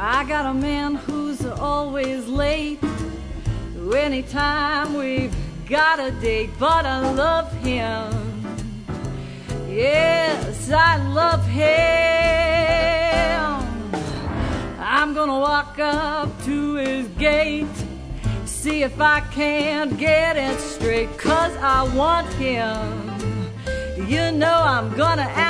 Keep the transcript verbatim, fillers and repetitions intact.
I got a man who's always late anytime we've got a date, but I love him. Yes, I love him. I'm gonna walk up to his gate, see if I can't get it straight, 'cause I want him. You know I'm gonna